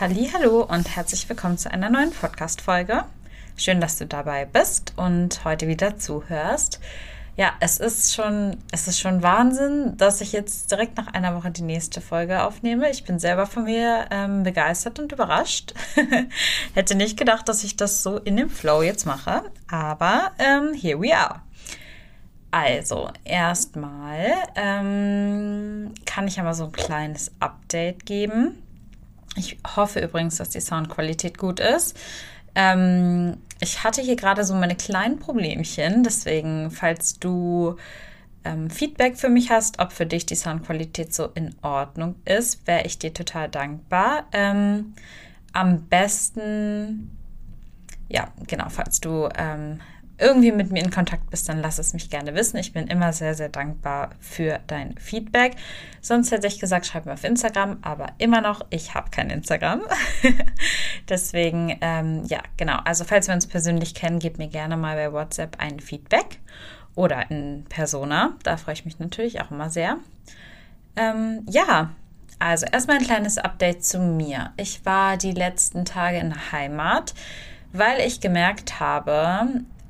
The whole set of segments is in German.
Hallo und herzlich willkommen zu einer neuen Podcast-Folge. Schön, dass du dabei bist und heute wieder zuhörst. Ja, es ist schon Wahnsinn, dass ich jetzt direkt nach einer Woche die nächste Folge aufnehme. Ich bin selber von mir begeistert und überrascht. Hätte nicht gedacht, dass ich das so in dem Flow jetzt mache, aber here we are. Also, erstmal kann ich ja mal so ein kleines Update geben. Ich hoffe übrigens, dass die Soundqualität gut ist. Ich hatte hier gerade so meine kleinen Problemchen, deswegen, falls du Feedback für mich hast, ob für dich die Soundqualität so in Ordnung ist, wäre ich dir total dankbar. Am besten, ja, genau, falls du irgendwie mit mir in Kontakt bist, dann lass es mich gerne wissen. Ich bin immer sehr, sehr dankbar für dein Feedback. Sonst hätte ich gesagt, schreib mir auf Instagram, aber immer noch, ich habe kein Instagram. Deswegen, ja, genau. Also falls wir uns persönlich kennen, gib mir gerne mal bei WhatsApp ein Feedback oder in Persona. Da freue ich mich natürlich auch immer sehr. Ja, also erstmal ein kleines Update zu mir. Ich war die letzten Tage in der Heimat, weil ich gemerkt habe,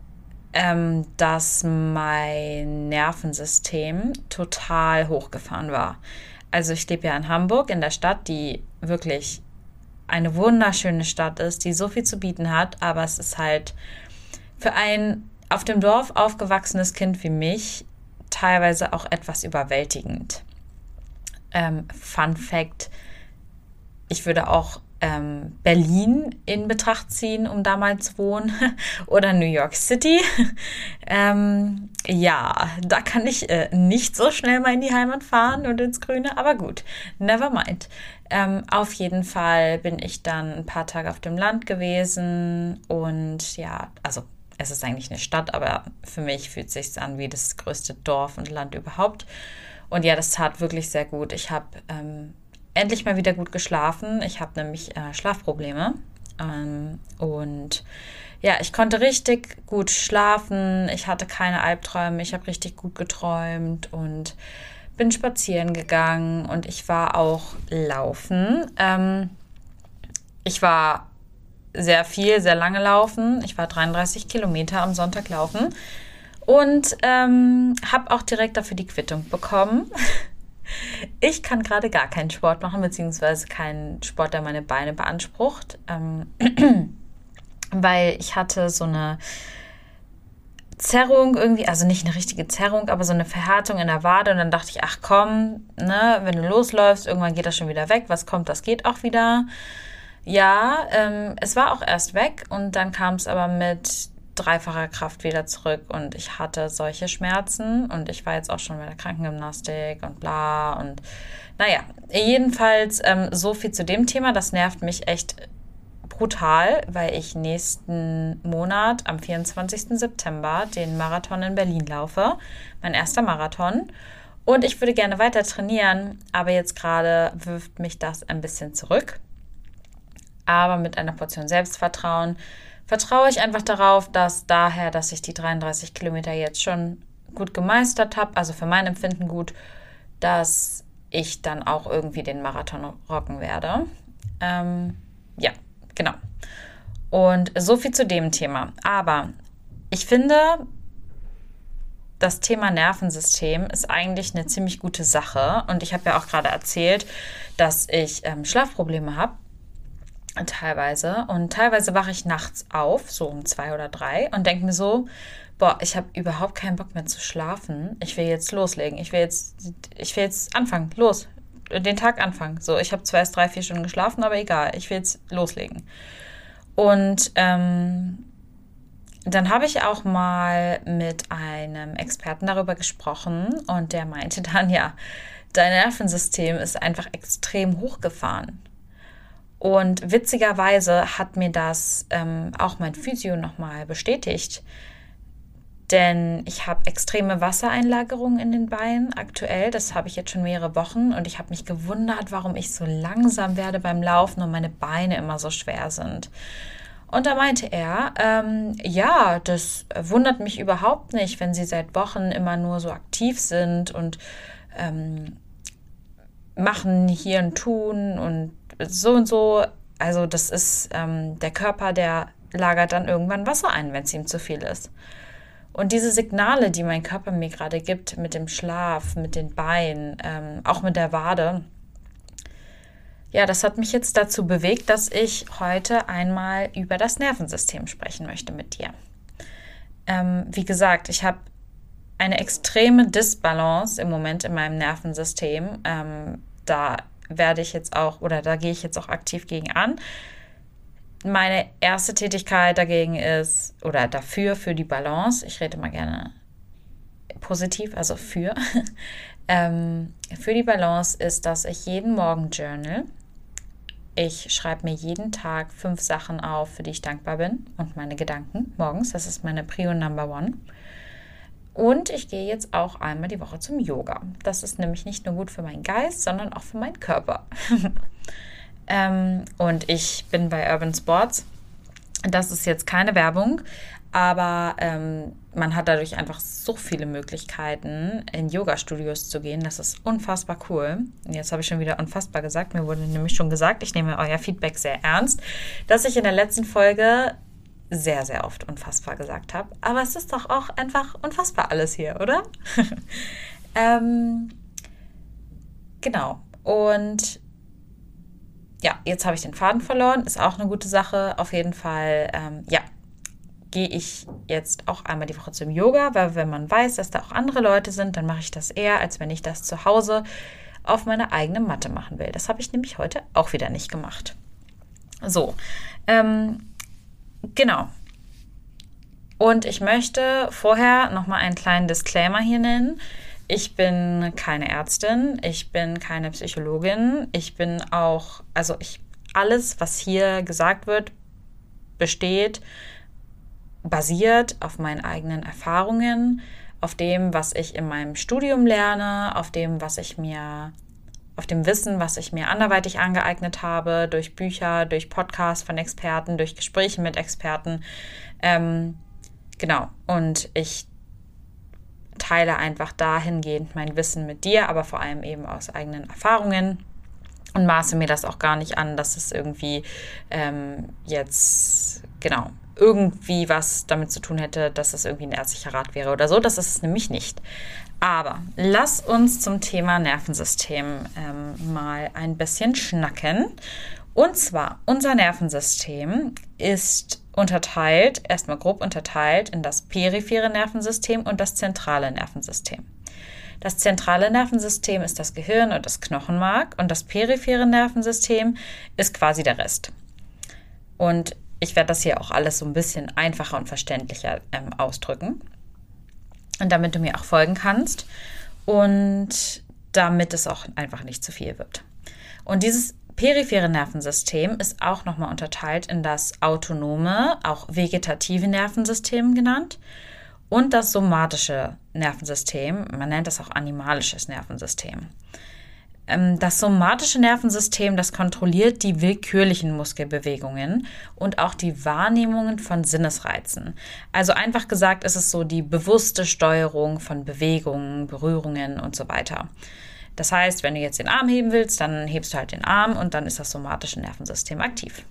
dass mein Nervensystem total hochgefahren war. Also ich lebe ja in Hamburg, in der Stadt, die wirklich eine wunderschöne Stadt ist, die so viel zu bieten hat, aber es ist halt für ein auf dem Dorf aufgewachsenes Kind wie mich teilweise auch etwas überwältigend. Fun Fact, ich würde auch Berlin in Betracht ziehen, um da mal zu wohnen, oder New York City. Ja, da kann ich nicht so schnell mal in die Heimat fahren und ins Grüne, aber gut, never mind. Auf jeden Fall bin ich dann ein paar Tage auf dem Land gewesen und ja, also es ist eigentlich eine Stadt, aber für mich fühlt es sich an wie das größte Dorf und Land überhaupt. Und ja, das tat wirklich sehr gut. Ich habe endlich mal wieder gut geschlafen. Ich habe nämlich Schlafprobleme. Und ja, ich konnte richtig gut schlafen. Ich hatte keine Albträume. Ich habe richtig gut geträumt und bin spazieren gegangen und ich war auch laufen. Ich war sehr lange laufen. Ich war 33 Kilometer am Sonntag laufen und habe auch direkt dafür die Quittung bekommen. Ich kann gerade gar keinen Sport machen, beziehungsweise keinen Sport, der meine Beine beansprucht, weil ich hatte so eine Zerrung irgendwie, also nicht eine richtige Zerrung, aber so eine Verhärtung in der Wade und dann dachte ich, ach komm, ne, wenn du losläufst, irgendwann geht das schon wieder weg, was kommt, das geht auch wieder. Ja, es war auch erst weg und dann kam es aber mit dreifacher Kraft wieder zurück und ich hatte solche Schmerzen und ich war jetzt auch schon bei der Krankengymnastik und bla und naja, jedenfalls so viel zu dem Thema, das nervt mich echt brutal, weil ich nächsten Monat am 24. September den Marathon in Berlin laufe, mein erster Marathon und ich würde gerne weiter trainieren, aber jetzt gerade wirft mich das ein bisschen zurück, aber mit einer Portion Selbstvertrauen vertraue ich einfach darauf, dass ich die 33 Kilometer jetzt schon gut gemeistert habe, also für mein Empfinden gut, dass ich dann auch irgendwie den Marathon rocken werde. Ja, genau. Und so viel zu dem Thema. Aber ich finde, das Thema Nervensystem ist eigentlich eine ziemlich gute Sache. Und ich habe ja auch gerade erzählt, dass ich Schlafprobleme habe. Teilweise. Und teilweise wache ich nachts auf, so um 2 oder 3 und denke mir so, boah, ich habe überhaupt keinen Bock mehr zu schlafen. Ich will jetzt loslegen. Ich will jetzt anfangen. Los. Den Tag anfangen. So, ich habe zwar erst 3, 4 Stunden geschlafen, aber egal. Ich will jetzt loslegen. Und dann habe ich auch mal mit einem Experten darüber gesprochen und der meinte dann, ja, dein Nervensystem ist einfach extrem hochgefahren. Und witzigerweise hat mir das auch mein Physio nochmal bestätigt, denn ich habe extreme Wassereinlagerungen in den Beinen aktuell. Das habe ich jetzt schon mehrere Wochen und ich habe mich gewundert, warum ich so langsam werde beim Laufen und meine Beine immer so schwer sind. Und da meinte er, ja, das wundert mich überhaupt nicht, wenn Sie seit Wochen immer nur so aktiv sind und machen hier und tun und so. Also das ist der Körper, der lagert dann irgendwann Wasser ein, wenn es ihm zu viel ist. Und diese Signale, die mein Körper mir gerade gibt, mit dem Schlaf, mit den Beinen, auch mit der Wade, ja, das hat mich jetzt dazu bewegt, dass ich heute einmal über das Nervensystem sprechen möchte mit dir. Wie gesagt, ich habe eine extreme Disbalance im Moment in meinem Nervensystem. Da werde ich jetzt auch, oder da gehe ich jetzt auch aktiv gegen an. Meine erste Tätigkeit dagegen ist, oder dafür, für die Balance, ich rede mal gerne positiv, also für die Balance ist, dass ich jeden Morgen journal. Ich schreibe mir jeden Tag 5 Sachen auf, für die ich dankbar bin und meine Gedanken morgens. Das ist meine Prio Number One. Und ich gehe jetzt auch einmal die Woche zum Yoga. Das ist nämlich nicht nur gut für meinen Geist, sondern auch für meinen Körper. Und ich bin bei Urban Sports. Das ist jetzt keine Werbung, aber man hat dadurch einfach so viele Möglichkeiten, in Yoga-Studios zu gehen. Das ist unfassbar cool. Und jetzt habe ich schon wieder unfassbar gesagt. Mir wurde nämlich schon gesagt, ich nehme euer Feedback sehr ernst, dass ich in der letzten Folge sehr, sehr oft unfassbar gesagt habe. Aber es ist doch auch einfach unfassbar alles hier, oder? Genau. Und ja, jetzt habe ich den Faden verloren. Ist auch eine gute Sache. Auf jeden Fall, gehe ich jetzt auch einmal die Woche zum Yoga, weil wenn man weiß, dass da auch andere Leute sind, dann mache ich das eher, als wenn ich das zu Hause auf meiner eigenen Matte machen will. Das habe ich nämlich heute auch wieder nicht gemacht. So, genau. Und ich möchte vorher nochmal einen kleinen Disclaimer hier nennen. Ich bin keine Ärztin, ich bin keine Psychologin, ich bin auch, alles, was hier gesagt wird, basiert auf meinen eigenen Erfahrungen, auf dem, was ich in meinem Studium lerne, auf dem Wissen, was ich mir anderweitig angeeignet habe, durch Bücher, durch Podcasts von Experten, durch Gespräche mit Experten. Genau, und ich teile einfach dahingehend mein Wissen mit dir, aber vor allem eben aus eigenen Erfahrungen und maße mir das auch gar nicht an, dass es irgendwie irgendwie was damit zu tun hätte, dass es irgendwie ein ärztlicher Rat wäre oder so. Das ist es nämlich nicht. Aber lass uns zum Thema Nervensystem mal ein bisschen schnacken. Und zwar, unser Nervensystem ist erstmal grob unterteilt in das periphere Nervensystem und das zentrale Nervensystem. Das zentrale Nervensystem ist das Gehirn und das Knochenmark und das periphere Nervensystem ist quasi der Rest. Und ich werde das hier auch alles so ein bisschen einfacher und verständlicher ausdrücken. Und damit du mir auch folgen kannst und damit es auch einfach nicht zu viel wird. Und dieses periphere Nervensystem ist auch nochmal unterteilt in das autonome, auch vegetative Nervensystem genannt und das somatische Nervensystem. Man nennt das auch animalisches Nervensystem. Das somatische Nervensystem, das kontrolliert die willkürlichen Muskelbewegungen und auch die Wahrnehmungen von Sinnesreizen. Also einfach gesagt ist es so die bewusste Steuerung von Bewegungen, Berührungen und so weiter. Das heißt, wenn du jetzt den Arm heben willst, dann hebst du halt den Arm und dann ist das somatische Nervensystem aktiv.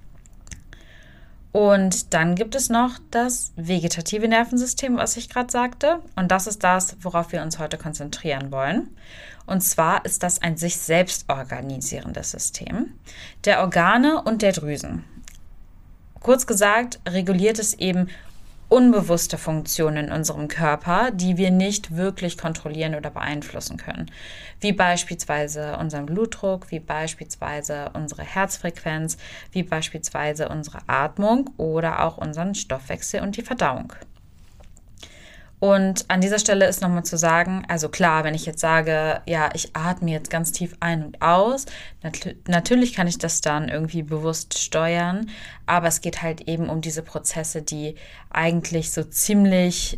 Und dann gibt es noch das vegetative Nervensystem, was ich gerade sagte. Und das ist das, worauf wir uns heute konzentrieren wollen. Und zwar ist das ein sich selbst organisierendes System der Organe und der Drüsen. Kurz gesagt, reguliert es eben unbewusste Funktionen in unserem Körper, die wir nicht wirklich kontrollieren oder beeinflussen können. Wie beispielsweise unseren Blutdruck, wie beispielsweise unsere Herzfrequenz, wie beispielsweise unsere Atmung oder auch unseren Stoffwechsel und die Verdauung. Und an dieser Stelle ist nochmal zu sagen, also klar, wenn ich jetzt sage, ja, ich atme jetzt ganz tief ein und aus, natürlich kann ich das dann irgendwie bewusst steuern, aber es geht halt eben um diese Prozesse, die eigentlich so ziemlich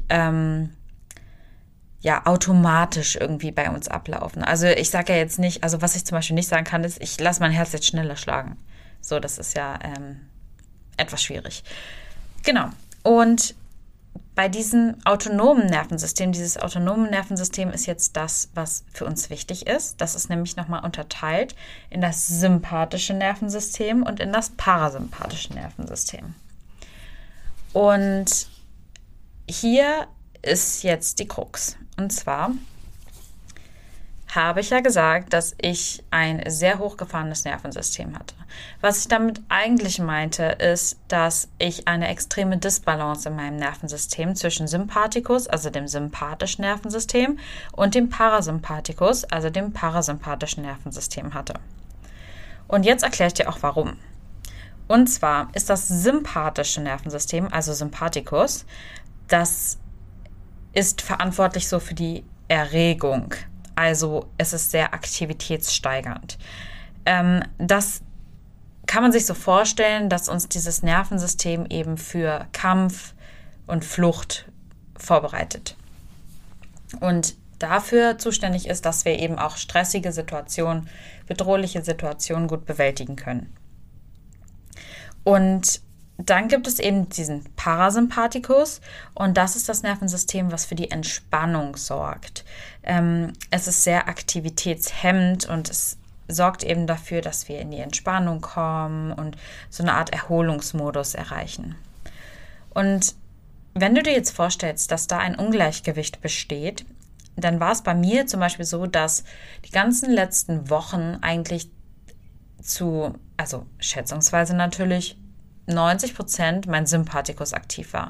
automatisch irgendwie bei uns ablaufen. Also ich sage ja jetzt nicht, also was ich zum Beispiel nicht sagen kann, ist, ich lasse mein Herz jetzt schneller schlagen. So, das ist ja etwas schwierig. Genau. Und bei diesem autonomen Nervensystem, dieses autonome Nervensystem ist jetzt das, was für uns wichtig ist. Das ist nämlich nochmal unterteilt in das sympathische Nervensystem und in das parasympathische Nervensystem. Und hier ist jetzt die Krux. Und zwar habe ich ja gesagt, dass ich ein sehr hochgefahrenes Nervensystem hatte. Was ich damit eigentlich meinte, ist, dass ich eine extreme Disbalance in meinem Nervensystem zwischen Sympathikus, also dem sympathischen Nervensystem, und dem Parasympathikus, also dem parasympathischen Nervensystem hatte. Und jetzt erkläre ich dir auch warum. Und zwar ist das sympathische Nervensystem, also Sympathikus, das ist verantwortlich so für die Erregung. Also es ist sehr aktivitätssteigernd. Das kann man sich so vorstellen, dass uns dieses Nervensystem eben für Kampf und Flucht vorbereitet. Und dafür zuständig ist, dass wir eben auch stressige Situationen, bedrohliche Situationen gut bewältigen können. Und dann gibt es eben diesen Parasympathikus und das ist das Nervensystem, was für die Entspannung sorgt. Es ist sehr aktivitätshemmend und es sorgt eben dafür, dass wir in die Entspannung kommen und so eine Art Erholungsmodus erreichen. Und wenn du dir jetzt vorstellst, dass da ein Ungleichgewicht besteht, dann war es bei mir zum Beispiel so, dass die ganzen letzten Wochen eigentlich also schätzungsweise natürlich 90% mein Sympathikus aktiv war.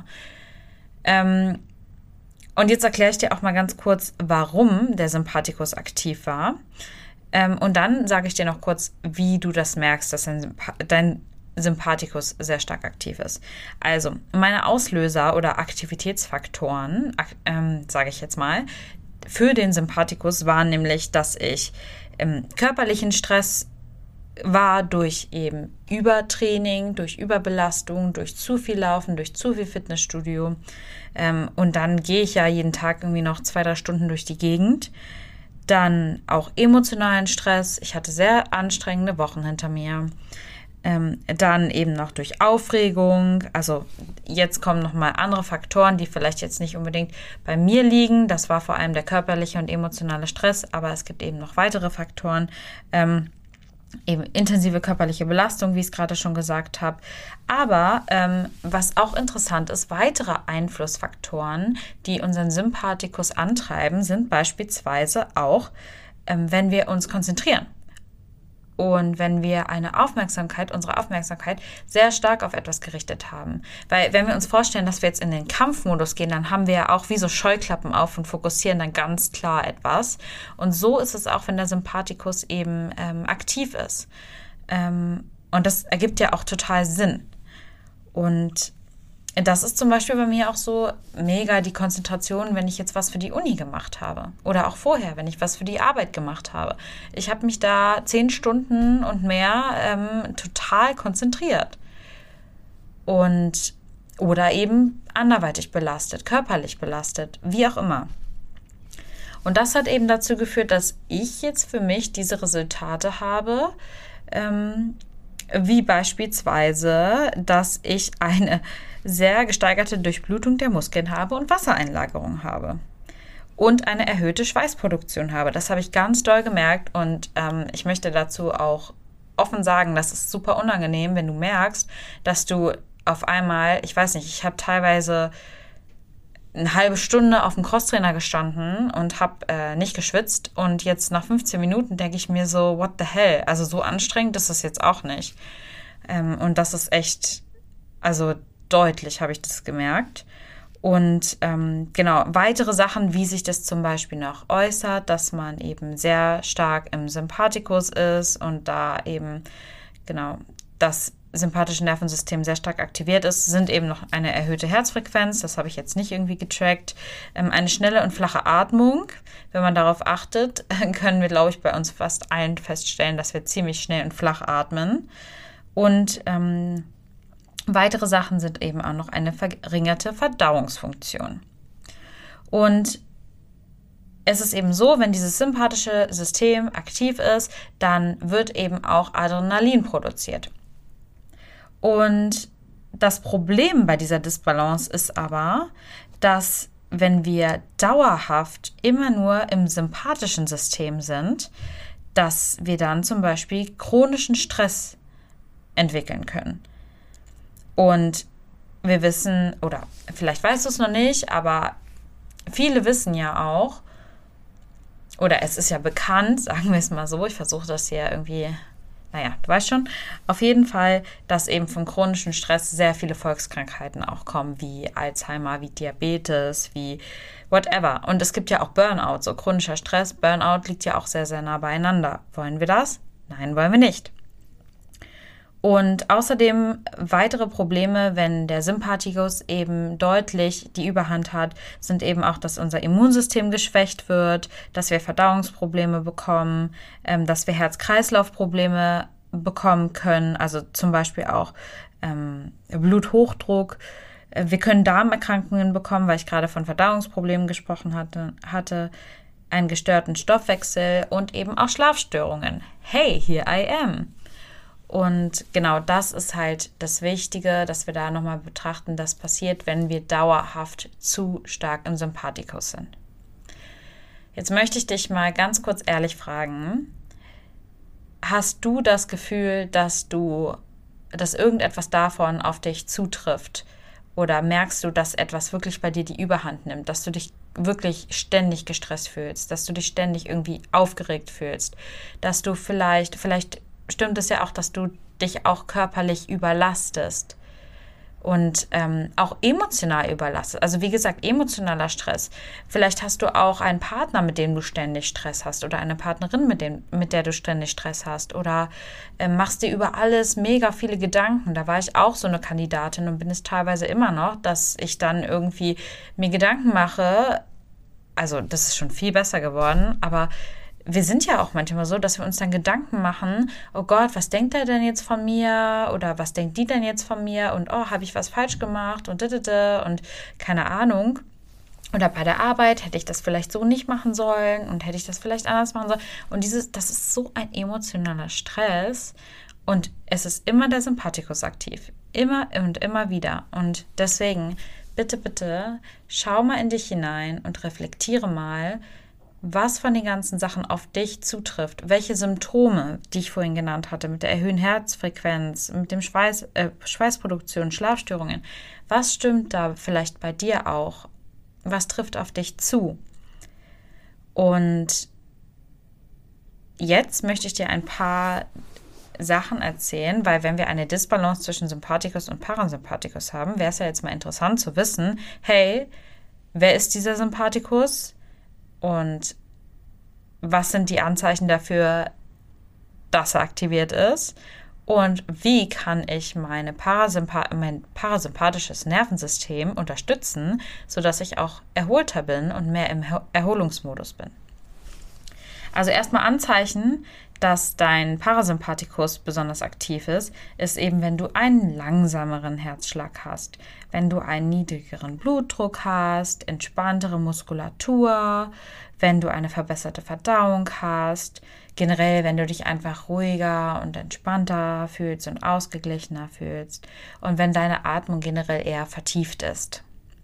Und jetzt erkläre ich dir auch mal ganz kurz, warum der Sympathikus aktiv war. Und dann sage ich dir noch kurz, wie du das merkst, dass dein Sympathikus sehr stark aktiv ist. Also, meine Auslöser oder Aktivitätsfaktoren, sage ich jetzt mal, für den Sympathikus waren nämlich, dass ich körperlichen Stress war durch eben Übertraining, durch Überbelastung, durch zu viel Laufen, durch zu viel Fitnessstudio. Und dann gehe ich ja jeden Tag irgendwie noch 2-3 Stunden durch die Gegend. Dann auch emotionalen Stress. Ich hatte sehr anstrengende Wochen hinter mir. Dann eben noch durch Aufregung. Also jetzt kommen nochmal andere Faktoren, die vielleicht jetzt nicht unbedingt bei mir liegen. Das war vor allem der körperliche und emotionale Stress. Aber es gibt eben noch weitere Faktoren. Eben intensive körperliche Belastung, wie ich es gerade schon gesagt habe. Aber was auch interessant ist, weitere Einflussfaktoren, die unseren Sympathikus antreiben, sind beispielsweise auch, wenn wir uns konzentrieren. Und wenn wir unsere Aufmerksamkeit sehr stark auf etwas gerichtet haben. Weil wenn wir uns vorstellen, dass wir jetzt in den Kampfmodus gehen, dann haben wir ja auch wie so Scheuklappen auf und fokussieren dann ganz klar etwas. Und so ist es auch, wenn der Sympathikus eben aktiv ist. Und das ergibt ja auch total Sinn. Und das ist zum Beispiel bei mir auch so mega die Konzentration, wenn ich jetzt was für die Uni gemacht habe. Oder auch vorher, wenn ich was für die Arbeit gemacht habe. Ich habe mich da 10 Stunden und mehr total konzentriert. Oder eben anderweitig belastet, körperlich belastet, wie auch immer. Und das hat eben dazu geführt, dass ich jetzt für mich diese Resultate habe, wie beispielsweise, dass ich eine sehr gesteigerte Durchblutung der Muskeln habe und Wassereinlagerung habe und eine erhöhte Schweißproduktion habe. Das habe ich ganz doll gemerkt und ich möchte dazu auch offen sagen, das ist super unangenehm, wenn du merkst, dass du auf einmal, ich weiß nicht, ich habe teilweise eine halbe Stunde auf dem Crosstrainer gestanden und habe nicht geschwitzt und jetzt nach 15 Minuten denke ich mir so, what the hell? Also so anstrengend ist es jetzt auch nicht. Und das ist echt, also deutlich habe ich das gemerkt. Und genau, weitere Sachen, wie sich das zum Beispiel noch äußert, dass man eben sehr stark im Sympathikus ist und da eben, genau, das sympathische Nervensystem sehr stark aktiviert ist, sind eben noch eine erhöhte Herzfrequenz, das habe ich jetzt nicht irgendwie getrackt, eine schnelle und flache Atmung. Wenn man darauf achtet, können wir, glaube ich, bei uns fast allen feststellen, dass wir ziemlich schnell und flach atmen. Und weitere Sachen sind eben auch noch eine verringerte Verdauungsfunktion. Und es ist eben so, wenn dieses sympathische System aktiv ist, dann wird eben auch Adrenalin produziert. Und das Problem bei dieser Disbalance ist aber, dass wenn wir dauerhaft immer nur im sympathischen System sind, dass wir dann zum Beispiel chronischen Stress entwickeln können. Und wir wissen, oder vielleicht weißt du es noch nicht, aber viele wissen ja auch, oder es ist ja bekannt, sagen wir es mal so, ich versuche das hier irgendwie, du weißt schon, auf jeden Fall, dass eben vom chronischen Stress sehr viele Volkskrankheiten auch kommen, wie Alzheimer, wie Diabetes, wie whatever. Und es gibt ja auch Burnout, so chronischer Stress. Burnout liegt ja auch sehr, sehr nah beieinander. Wollen wir das? Nein, wollen wir nicht. Und außerdem weitere Probleme, wenn der Sympathikus eben deutlich die Überhand hat, sind eben auch, dass unser Immunsystem geschwächt wird, dass wir Verdauungsprobleme bekommen, dass wir Herz-Kreislauf-Probleme bekommen können, also zum Beispiel auch Bluthochdruck. Wir können Darmerkrankungen bekommen, weil ich gerade von Verdauungsproblemen gesprochen hatte, einen gestörten Stoffwechsel und eben auch Schlafstörungen. Hey, here I am. Und genau das ist halt das Wichtige, dass wir da nochmal betrachten, das passiert, wenn wir dauerhaft zu stark im Sympathikus sind. Jetzt möchte ich dich mal ganz kurz ehrlich fragen, hast du das Gefühl, dass irgendetwas davon auf dich zutrifft? Oder merkst du, dass etwas wirklich bei dir die Überhand nimmt, dass du dich wirklich ständig gestresst fühlst, dass du dich ständig irgendwie aufgeregt fühlst, dass du vielleicht stimmt es ja auch, dass du dich auch körperlich überlastest und auch emotional überlastest. Also wie gesagt, emotionaler Stress. Vielleicht hast du auch einen Partner, mit dem du ständig Stress hast oder eine Partnerin, mit der du ständig Stress hast oder machst dir über alles mega viele Gedanken. Da war ich auch so eine Kandidatin und bin es teilweise immer noch, dass ich dann irgendwie mir Gedanken mache. Also das ist schon viel besser geworden, aber wir sind ja auch manchmal so, dass wir uns dann Gedanken machen, oh Gott, was denkt er denn jetzt von mir? Oder was denkt die denn jetzt von mir? Und oh, habe ich was falsch gemacht? Und keine Ahnung. Oder bei der Arbeit hätte ich das vielleicht so nicht machen sollen und hätte ich das vielleicht anders machen sollen. Und das ist so ein emotionaler Stress. Und es ist immer der Sympathikus aktiv. Immer und immer wieder. Und deswegen, bitte, bitte, schau mal in dich hinein und reflektiere mal, was von den ganzen Sachen auf dich zutrifft, welche Symptome, die ich vorhin genannt hatte, mit der erhöhten Herzfrequenz, mit dem Schweißproduktion, Schlafstörungen, was stimmt da vielleicht bei dir auch? Was trifft auf dich zu? Und jetzt möchte ich dir ein paar Sachen erzählen, weil wenn wir eine Disbalance zwischen Sympathikus und Parasympathikus haben, wäre es ja jetzt mal interessant zu wissen, hey, wer ist dieser Sympathikus? Und was sind die Anzeichen dafür, dass er aktiviert ist? Und wie kann ich mein parasympathisches Nervensystem unterstützen, sodass ich auch erholter bin und mehr im Erholungsmodus bin? Also erstmal Anzeichen, dass dein Parasympathikus besonders aktiv ist eben, wenn du einen langsameren Herzschlag hast, wenn du einen niedrigeren Blutdruck hast, entspanntere Muskulatur, wenn du eine verbesserte Verdauung hast, generell, wenn du dich einfach ruhiger und entspannter fühlst und ausgeglichener fühlst und wenn deine Atmung generell eher vertieft ist.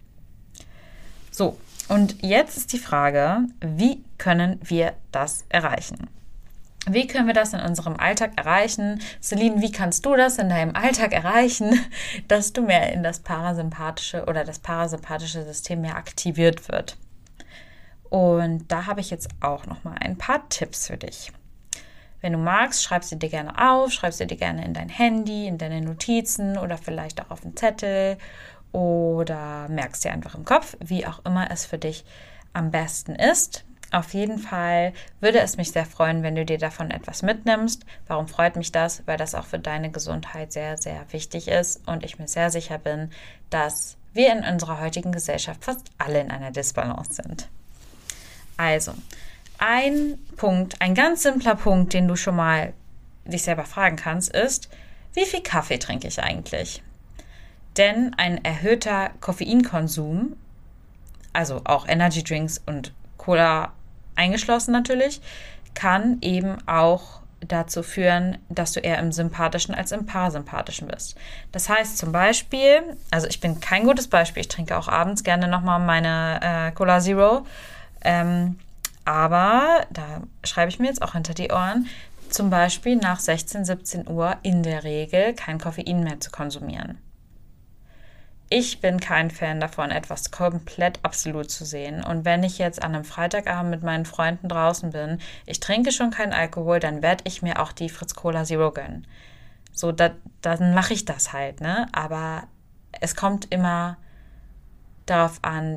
So, und jetzt ist die Frage, wie können wir das erreichen? Wie können wir das in unserem Alltag erreichen? Celine, wie kannst du das in deinem Alltag erreichen, dass du mehr in das parasympathische System mehr aktiviert wird? Und da habe ich jetzt auch noch mal ein paar Tipps für dich. Wenn du magst, schreib sie dir gerne auf, schreib sie dir gerne in dein Handy, in deine Notizen oder vielleicht auch auf einen Zettel oder merkst dir einfach im Kopf, wie auch immer es für dich am besten ist. Auf jeden Fall würde es mich sehr freuen, wenn du dir davon etwas mitnimmst. Warum freut mich das? Weil das auch für deine Gesundheit sehr, sehr wichtig ist und ich mir sehr sicher bin, dass wir in unserer heutigen Gesellschaft fast alle in einer Disbalance sind. Also, ein ganz simpler Punkt, den du schon mal dich selber fragen kannst, ist, wie viel Kaffee trinke ich eigentlich? Denn ein erhöhter Koffeinkonsum, also auch Energy Drinks und Cola eingeschlossen natürlich, kann eben auch dazu führen, dass du eher im Sympathischen als im Parasympathischen bist. Das heißt zum Beispiel, also ich bin kein gutes Beispiel, ich trinke auch abends gerne nochmal meine Cola Zero, aber da schreibe ich mir jetzt auch hinter die Ohren, zum Beispiel nach 16, 17 Uhr in der Regel kein Koffein mehr zu konsumieren. Ich bin kein Fan davon, etwas komplett absolut zu sehen. Und wenn ich jetzt an einem Freitagabend mit meinen Freunden draußen bin, ich trinke schon keinen Alkohol, dann werde ich mir auch die Fritz Cola Zero gönnen. So, dann mache ich das halt, ne? Aber es kommt immer darauf an,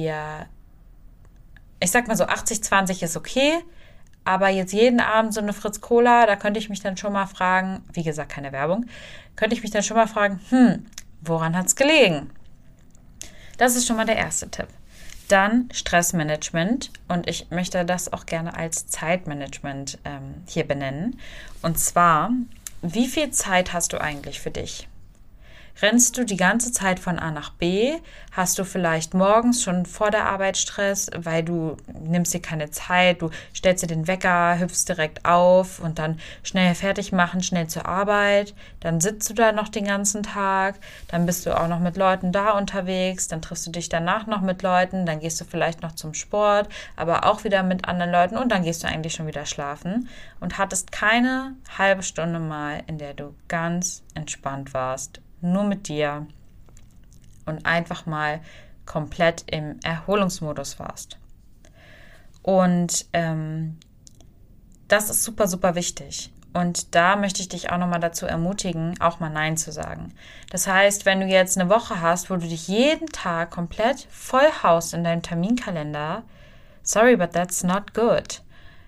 ich sag mal so, 80-20 ist okay, aber jetzt jeden Abend so eine Fritz Cola, da könnte ich mich dann schon mal fragen, wie gesagt, keine Werbung, könnte ich mich dann schon mal fragen, woran hat es gelegen? Das ist schon mal der erste Tipp. Dann Stressmanagement und ich möchte das auch gerne als Zeitmanagement hier benennen. Und zwar, wie viel Zeit hast du eigentlich für dich? Rennst du die ganze Zeit von A nach B? Hast du vielleicht morgens schon vor der Arbeit Stress, weil du nimmst dir keine Zeit, du stellst dir den Wecker, hüpfst direkt auf und dann schnell fertig machen, schnell zur Arbeit. Dann sitzt du da noch den ganzen Tag, dann bist du auch noch mit Leuten da unterwegs, dann triffst du dich danach noch mit Leuten, dann gehst du vielleicht noch zum Sport, aber auch wieder mit anderen Leuten und dann gehst du eigentlich schon wieder schlafen und hattest keine halbe Stunde mal, in der du ganz entspannt warst, nur mit dir und einfach mal komplett im Erholungsmodus warst. Und das ist super, super wichtig. Und da möchte ich dich auch nochmal dazu ermutigen, auch mal Nein zu sagen. Das heißt, wenn du jetzt eine Woche hast, wo du dich jeden Tag komplett vollhaust in deinem Terminkalender, sorry, but that's not good.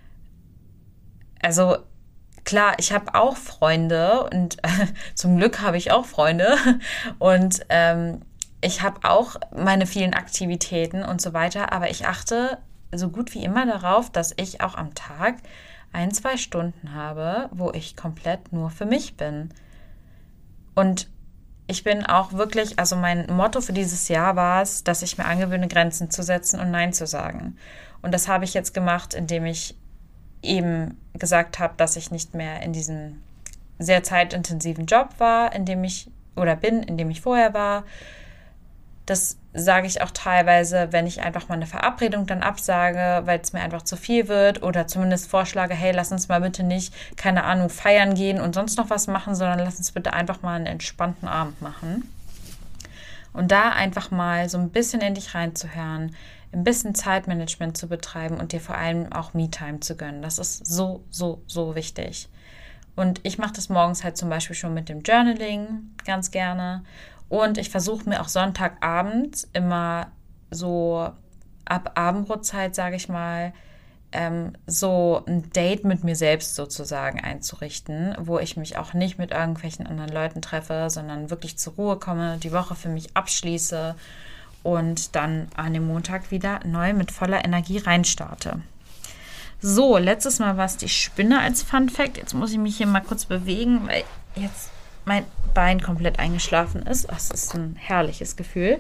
Also klar, ich habe auch Freunde und zum Glück habe ich auch Freunde und ich habe auch meine vielen Aktivitäten und so weiter, aber ich achte so gut wie immer darauf, dass ich auch am Tag 1-2 Stunden habe, wo ich komplett nur für mich bin. Und ich bin auch wirklich, also mein Motto für dieses Jahr war es, dass ich mir angewöhne, Grenzen zu setzen und Nein zu sagen. Und das habe ich jetzt gemacht, indem ich eben gesagt habe, dass ich nicht mehr in diesem sehr zeitintensiven Job war, in dem ich vorher war. Das sage ich auch teilweise, wenn ich einfach mal eine Verabredung dann absage, weil es mir einfach zu viel wird oder zumindest vorschlage, hey, lass uns mal bitte nicht, keine Ahnung, feiern gehen und sonst noch was machen, sondern lass uns bitte einfach mal einen entspannten Abend machen. Und da einfach mal so ein bisschen in dich reinzuhören, ein bisschen Zeitmanagement zu betreiben und dir vor allem auch Me-Time zu gönnen. Das ist so, so, so wichtig. Und ich mache das morgens halt zum Beispiel schon mit dem Journaling ganz gerne. Und ich versuche mir auch Sonntagabends immer so ab Abendbrotzeit, sage ich mal, so ein Date mit mir selbst sozusagen einzurichten, wo ich mich auch nicht mit irgendwelchen anderen Leuten treffe, sondern wirklich zur Ruhe komme, die Woche für mich abschließe und dann an dem Montag wieder neu mit voller Energie reinstarte. So, letztes Mal war es die Spinne als Fun Fact. Jetzt muss ich mich hier mal kurz bewegen, weil jetzt mein Bein komplett eingeschlafen ist. Das ist ein herrliches Gefühl.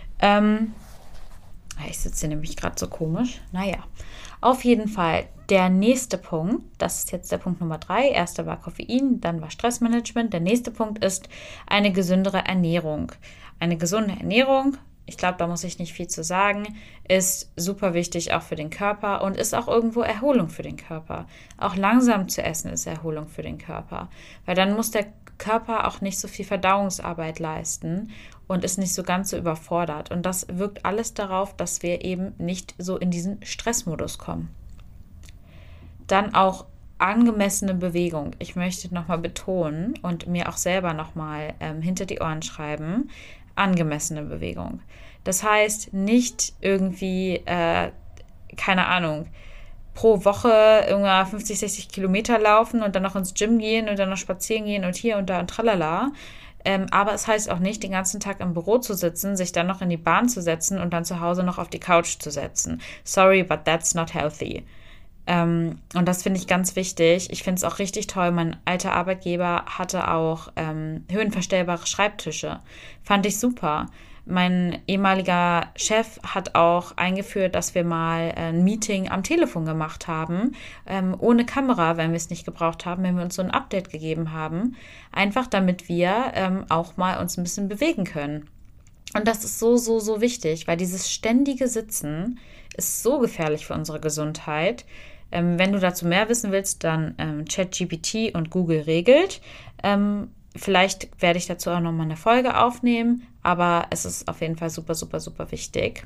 Ich sitze hier nämlich gerade so komisch. Naja, auf jeden Fall der nächste Punkt, das ist jetzt der Punkt Nummer 3. Erster war Koffein, dann war Stressmanagement. Der nächste Punkt ist eine gesündere Ernährung. Eine gesunde Ernährung, ich glaube, da muss ich nicht viel zu sagen, ist super wichtig auch für den Körper und ist auch irgendwo Erholung für den Körper. Auch langsam zu essen ist Erholung für den Körper, weil dann muss der Körper auch nicht so viel Verdauungsarbeit leisten und ist nicht so ganz so überfordert. Und das wirkt alles darauf, dass wir eben nicht so in diesen Stressmodus kommen. Dann auch angemessene Bewegung. Ich möchte nochmal betonen und mir auch selber nochmal hinter die Ohren schreiben, angemessene Bewegung. Das heißt, nicht irgendwie, keine Ahnung, pro Woche irgendwann 50, 60 Kilometer laufen und dann noch ins Gym gehen und dann noch spazieren gehen und hier und da und tralala. Aber es heißt auch nicht, den ganzen Tag im Büro zu sitzen, sich dann noch in die Bahn zu setzen und dann zu Hause noch auf die Couch zu setzen. Sorry, but that's not healthy. Und das finde ich ganz wichtig. Ich finde es auch richtig toll. Mein alter Arbeitgeber hatte auch höhenverstellbare Schreibtische. Fand ich super. Mein ehemaliger Chef hat auch eingeführt, dass wir mal ein Meeting am Telefon gemacht haben, ohne Kamera, wenn wir es nicht gebraucht haben, wenn wir uns so ein Update gegeben haben. Einfach damit wir auch mal uns ein bisschen bewegen können. Und das ist so, so, so wichtig, weil dieses ständige Sitzen ist so gefährlich für unsere Gesundheit. Wenn du dazu mehr wissen willst, dann ChatGPT und Google regelt. Vielleicht werde ich dazu auch nochmal eine Folge aufnehmen, aber es ist auf jeden Fall super, super, super wichtig.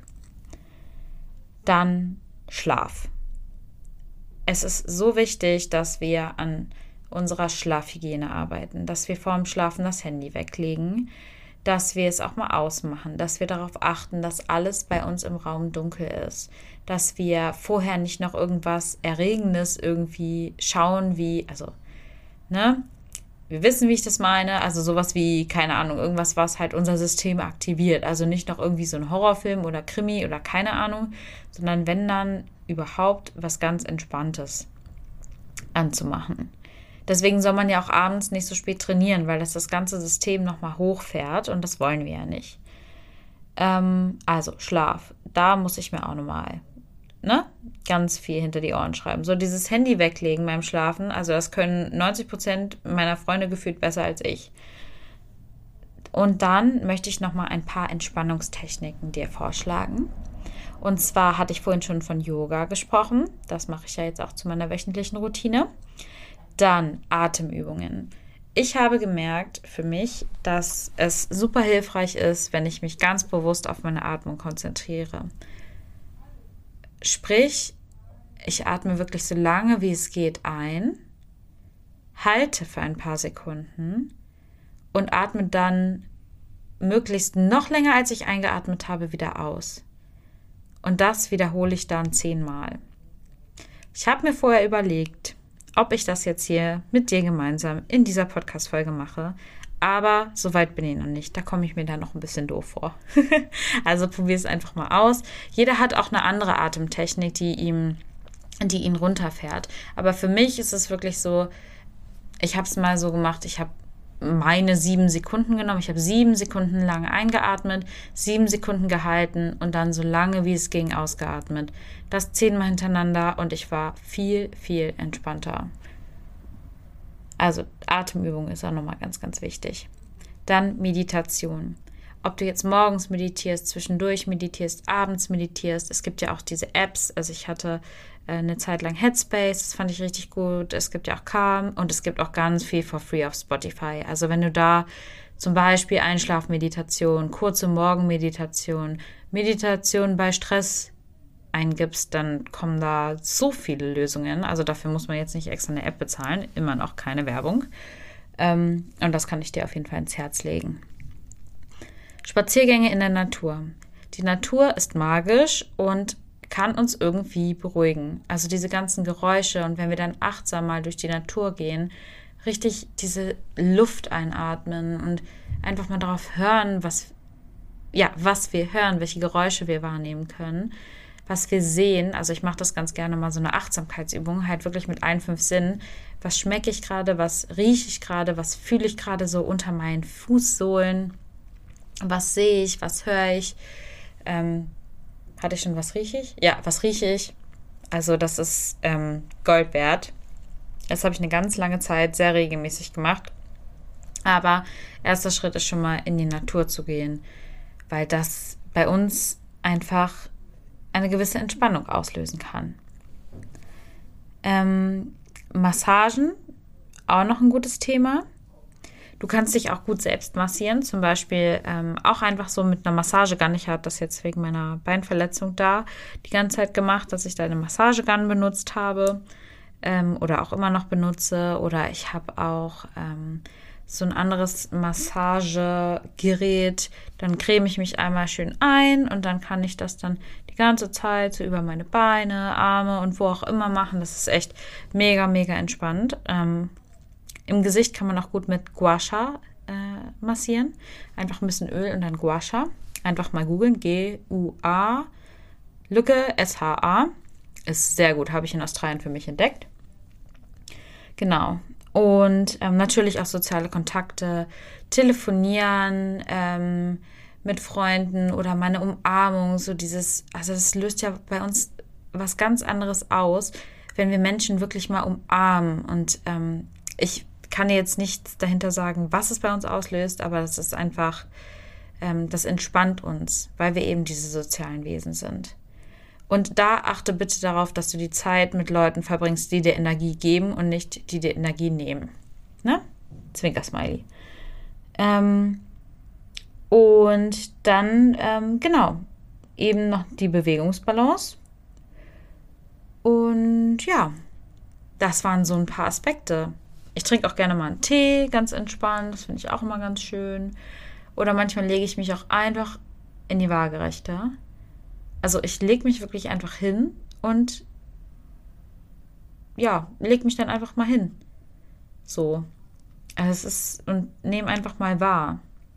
Dann Schlaf. Es ist so wichtig, dass wir an unserer Schlafhygiene arbeiten, dass wir vorm Schlafen das Handy weglegen, dass wir es auch mal ausmachen, dass wir darauf achten, dass alles bei uns im Raum dunkel ist, dass wir vorher nicht noch irgendwas Erregendes irgendwie schauen, wir wissen, wie ich das meine, also sowas wie, keine Ahnung, irgendwas, was halt unser System aktiviert, also nicht noch irgendwie so ein Horrorfilm oder Krimi oder keine Ahnung, sondern wenn dann überhaupt was ganz Entspanntes anzumachen. Deswegen soll man ja auch abends nicht so spät trainieren, weil das ganze System nochmal hochfährt und das wollen wir ja nicht. Also Schlaf, da muss ich mir auch nochmal ganz viel hinter die Ohren schreiben. So dieses Handy weglegen beim Schlafen, also das können 90% meiner Freunde gefühlt besser als ich. Und dann möchte ich nochmal ein paar Entspannungstechniken dir vorschlagen. Und zwar hatte ich vorhin schon von Yoga gesprochen. Das mache ich ja jetzt auch zu meiner wöchentlichen Routine. Dann Atemübungen. Ich habe gemerkt für mich, dass es super hilfreich ist, wenn ich mich ganz bewusst auf meine Atmung konzentriere. Sprich, ich atme wirklich so lange, wie es geht ein, halte für ein paar Sekunden und atme dann möglichst noch länger, als ich eingeatmet habe, wieder aus. Und das wiederhole ich dann 10-mal. Ich habe mir vorher überlegt, ob ich das jetzt hier mit dir gemeinsam in dieser Podcast-Folge mache. Aber so weit bin ich noch nicht. Da komme ich mir dann noch ein bisschen doof vor. Also probier es einfach mal aus. Jeder hat auch eine andere Atemtechnik, die ihn runterfährt. Aber für mich ist es wirklich so, ich habe es mal so gemacht, ich habe meine 7 Sekunden genommen. Ich habe 7 Sekunden lang eingeatmet, 7 Sekunden gehalten und dann so lange wie es ging ausgeatmet. Das 10-mal hintereinander und ich war viel, viel entspannter. Also Atemübung ist auch nochmal ganz, ganz wichtig. Dann Meditation. Ob du jetzt morgens meditierst, zwischendurch meditierst, abends meditierst. Es gibt ja auch diese Apps. Also ich hatte eine Zeit lang Headspace, das fand ich richtig gut. Es gibt ja auch Calm und es gibt auch ganz viel for free auf Spotify. Also wenn du da zum Beispiel Einschlafmeditation, kurze Morgenmeditation, Meditation bei Stress eingibst, dann kommen da so viele Lösungen. Also dafür muss man jetzt nicht extra eine App bezahlen, immer noch keine Werbung. Und das kann ich dir auf jeden Fall ins Herz legen. Spaziergänge in der Natur. Die Natur ist magisch und kann uns irgendwie beruhigen. Also diese ganzen Geräusche und wenn wir dann achtsam mal durch die Natur gehen, richtig diese Luft einatmen und einfach mal darauf hören, was wir hören, welche Geräusche wir wahrnehmen können, was wir sehen. Also ich mache das ganz gerne mal so eine Achtsamkeitsübung, halt wirklich mit allen 5 Sinnen. Was schmecke ich gerade, was rieche ich gerade, was fühle ich gerade so unter meinen Fußsohlen, was sehe ich, was höre ich, hatte ich schon, was rieche ich? Ja, was rieche ich? Also das ist Gold wert. Das habe ich eine ganz lange Zeit sehr regelmäßig gemacht. Aber erster Schritt ist schon mal in die Natur zu gehen, weil das bei uns einfach eine gewisse Entspannung auslösen kann. Massagen, auch noch ein gutes Thema. Du kannst dich auch gut selbst massieren, zum Beispiel auch einfach so mit einer Massagegun. Ich hatte das jetzt wegen meiner Beinverletzung da die ganze Zeit gemacht, dass ich da eine Massagegun benutzt habe oder auch immer noch benutze. Oder ich habe auch so ein anderes Massagegerät. Dann creme ich mich einmal schön ein und dann kann ich das dann die ganze Zeit so über meine Beine, Arme und wo auch immer machen. Das ist echt mega, mega entspannt. Im Gesicht kann man auch gut mit Gua Sha massieren. Einfach ein bisschen Öl und dann Gua Sha. Einfach mal googeln. G-U-A Lücke S-H-A. Ist sehr gut. Habe ich in Australien für mich entdeckt. Genau. Und natürlich auch soziale Kontakte, telefonieren, mit Freunden oder meine Umarmung, so dieses, also das löst ja bei uns was ganz anderes aus, wenn wir Menschen wirklich mal umarmen. Und ich kann jetzt nicht dahinter sagen, was es bei uns auslöst, aber das ist einfach, das entspannt uns, weil wir eben diese sozialen Wesen sind. Und da achte bitte darauf, dass du die Zeit mit Leuten verbringst, die dir Energie geben und nicht die dir Energie nehmen. Ne? Zwinker-Smiley. Und dann, genau, eben noch die Bewegungsbalance. Und ja, das waren so ein paar Aspekte. Ich trinke auch gerne mal einen Tee, ganz entspannt. Das finde ich auch immer ganz schön. Oder manchmal lege ich mich auch einfach in die Waagerechte. Also ich lege mich wirklich einfach hin und ja, lege mich dann einfach mal hin. So. Also es ist, und nehme einfach mal wahr.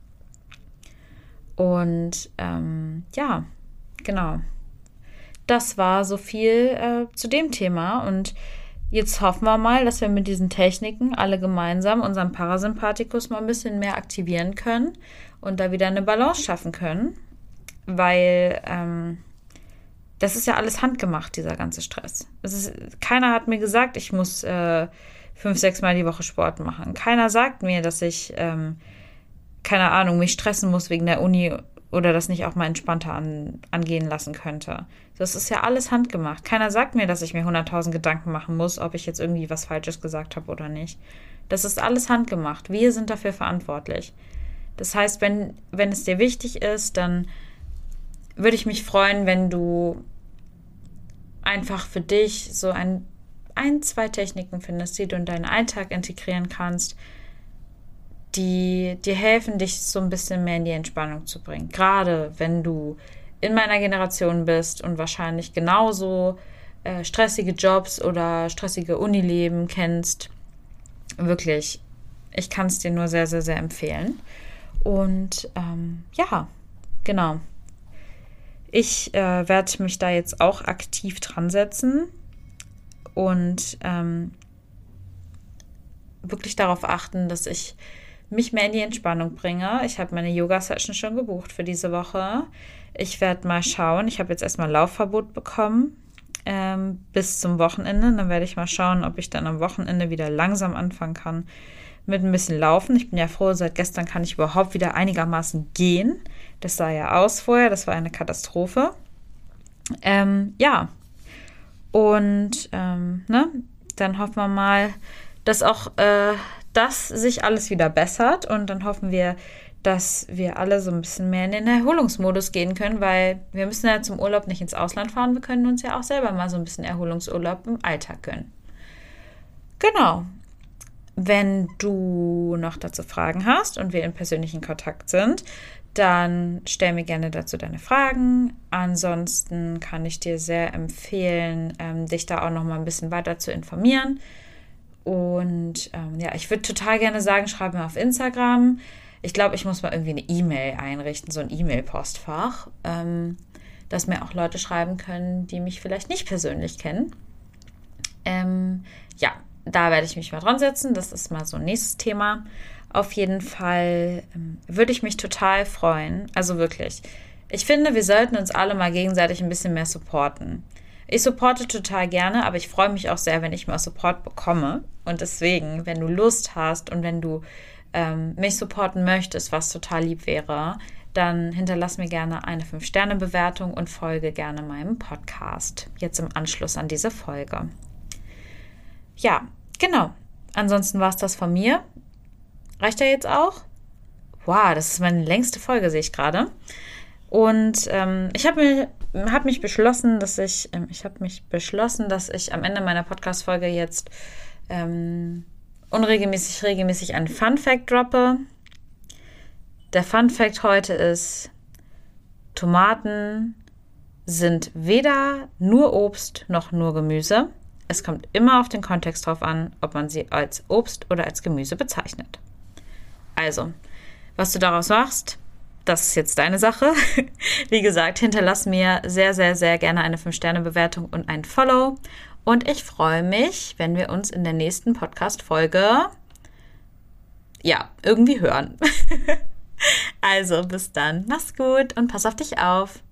Und ja, genau. Das war so viel zu dem Thema. Und jetzt hoffen wir mal, dass wir mit diesen Techniken alle gemeinsam unseren Parasympathikus mal ein bisschen mehr aktivieren können und da wieder eine Balance schaffen können. Weil das ist ja alles handgemacht, dieser ganze Stress. Keiner hat mir gesagt, ich muss 5-6 Mal die Woche Sport machen. Keiner sagt mir, dass ich, keine Ahnung, mich stressen muss wegen der Uni oder das nicht auch mal entspannter angehen lassen könnte. Das ist ja alles handgemacht. Keiner sagt mir, dass ich mir 100.000 Gedanken machen muss, ob ich jetzt irgendwie was Falsches gesagt habe oder nicht. Das ist alles handgemacht. Wir sind dafür verantwortlich. Das heißt, wenn es dir wichtig ist, dann würde ich mich freuen, wenn du einfach für dich so ein, 2 Techniken findest, die du in deinen Alltag integrieren kannst, die dir helfen, dich so ein bisschen mehr in die Entspannung zu bringen. Gerade wenn du in meiner Generation bist und wahrscheinlich genauso stressige Jobs oder stressige Unileben kennst. Wirklich, ich kann es dir nur sehr, sehr, sehr empfehlen. Und ja, genau. Ich werde mich da jetzt auch aktiv dran setzen und wirklich darauf achten, dass ich mich mehr in die Entspannung bringe. Ich habe meine Yoga-Session schon gebucht für diese Woche. Ich werde mal schauen. Ich habe jetzt erstmal Laufverbot bekommen bis zum Wochenende. Dann werde ich mal schauen, ob ich dann am Wochenende wieder langsam anfangen kann mit ein bisschen Laufen. Ich bin ja froh, seit gestern kann ich überhaupt wieder einigermaßen gehen. Das sah ja aus vorher. Das war eine Katastrophe. Ja. Und ne? Dann hoffen wir mal, dass auch das sich alles wieder bessert. Und dann hoffen wir, dass wir alle so ein bisschen mehr in den Erholungsmodus gehen können, weil wir müssen ja zum Urlaub nicht ins Ausland fahren. Wir können uns ja auch selber mal so ein bisschen Erholungsurlaub im Alltag gönnen. Genau. Wenn du noch dazu Fragen hast und wir in persönlichen Kontakt sind, dann stell mir gerne dazu deine Fragen. Ansonsten kann ich dir sehr empfehlen, dich da auch noch mal ein bisschen weiter zu informieren. Und ja, ich würde total gerne sagen, schreib mir auf Instagram. Ich glaube, ich muss mal irgendwie eine E-Mail einrichten, so ein E-Mail-Postfach, dass mir auch Leute schreiben können, die mich vielleicht nicht persönlich kennen. Ja, da werde ich mich mal dran setzen. Das ist mal so ein nächstes Thema. Auf jeden Fall würde ich mich total freuen. Also wirklich. Ich finde, wir sollten uns alle mal gegenseitig ein bisschen mehr supporten. Ich supporte total gerne, aber ich freue mich auch sehr, wenn ich mal Support bekomme. Und deswegen, wenn du Lust hast und wenn du mich supporten möchtest, was total lieb wäre, dann hinterlass mir gerne eine 5-Sterne-Bewertung und folge gerne meinem Podcast. Jetzt im Anschluss an diese Folge. Ja, genau. Ansonsten war es das von mir. Reicht ja jetzt auch? Wow, das ist meine längste Folge, sehe ich gerade. Und ich habe mich beschlossen, dass ich am Ende meiner Podcast-Folge jetzt regelmäßig einen Fun-Fact droppe. Der Fun-Fact heute ist: Tomaten sind weder nur Obst noch nur Gemüse. Es kommt immer auf den Kontext drauf an, ob man sie als Obst oder als Gemüse bezeichnet. Also, was du daraus machst, das ist jetzt deine Sache. Wie gesagt, hinterlass mir sehr, sehr, sehr gerne eine 5-Sterne-Bewertung und ein Follow. Und ich freue mich, wenn wir uns in der nächsten Podcast-Folge irgendwie hören. Also bis dann. Mach's gut und pass auf dich auf.